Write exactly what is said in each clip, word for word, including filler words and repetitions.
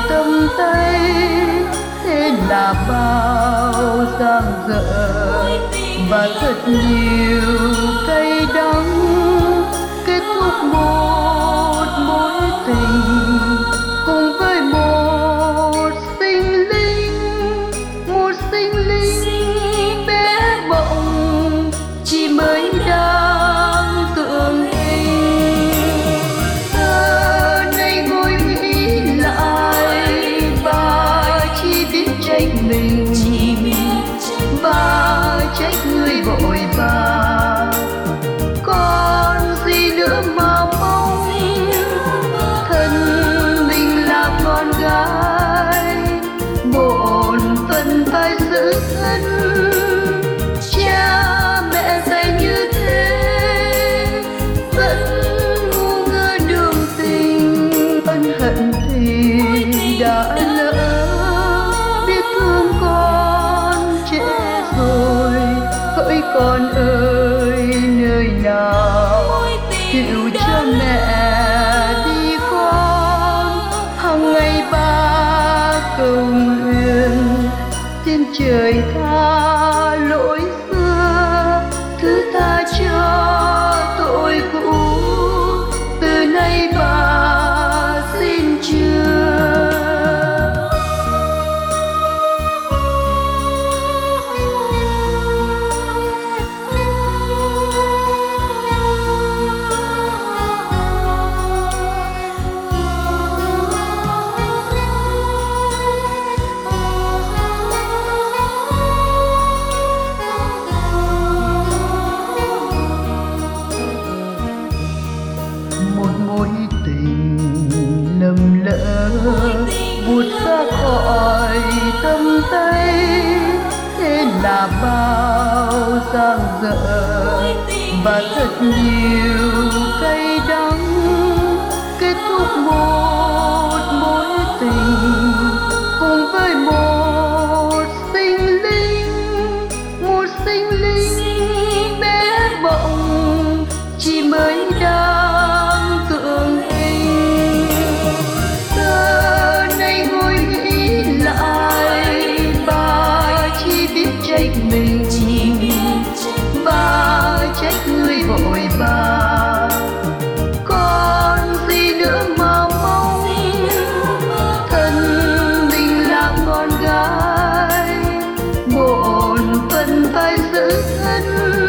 tầm tay, thế là bao giang dở và thật nhiều cay đắng kết thúc một mối tình cùng với một sinh linh, một sinh linh bé bỏng chỉ mới đang tưởng hình. Giờ này ngồi nghĩ lại và chỉ biết trách mình và trách người vội vàng. Còn gì nữa mà mong thân mình là con gái, bổn phận phải giữ thân. Cha mẹ dạy như thế vẫn ngu ngơ đường tình, ân hận thì đã lỡ, biết thương con trễ rồi. Hỡi con ơi, nơi nào hiểu cho mẹ đi con. Hằng ngày ba cầu nguyện xin trời tha lỗi xưa, thứ tha cho tội cũ. Từ nay bà xin chưa. Mối tình lầm lỡ vụt ra khỏi tầm tay, thế là bao giang dở và thật nhiều cay đắng kết thúc một mối tình cùng với một sinh linh, một sinh linh bé bỏng chỉ mới đang tưởng hình. Giờ này ngồi nghĩ lại bà chỉ biết trách mình và trách người vội vàng. Còn gì nữa mà mong thân mình là con gái, bổn phận phải giữ thân.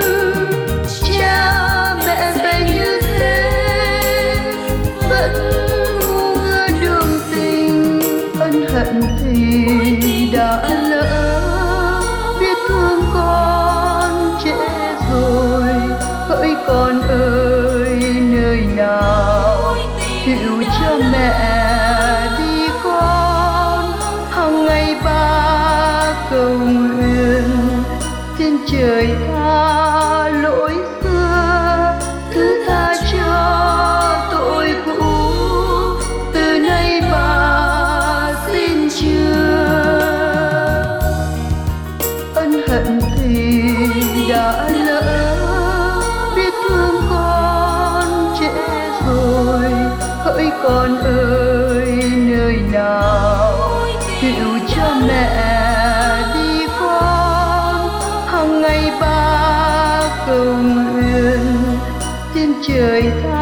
Cha mẹ dạy như thế vẫn ngu ngơ đường tình, ân hận thì đã lỡ, biết thương con trễ rồi. Hỡi con ơi, nơi nào hiểu cho mẹ đi con. Hằng ngày ba cầu nguyện xin trời tha lỗi xưa, thứ tha cho tội cũ. Từ nay bà xin chưa. Ân hận thì đã lỡ, biết thương con trễ rồi. Hỡi con ơi, nơi nào hiểu cho mẹ đi con. Hằng ngày ba cầu nguyện xin trời tha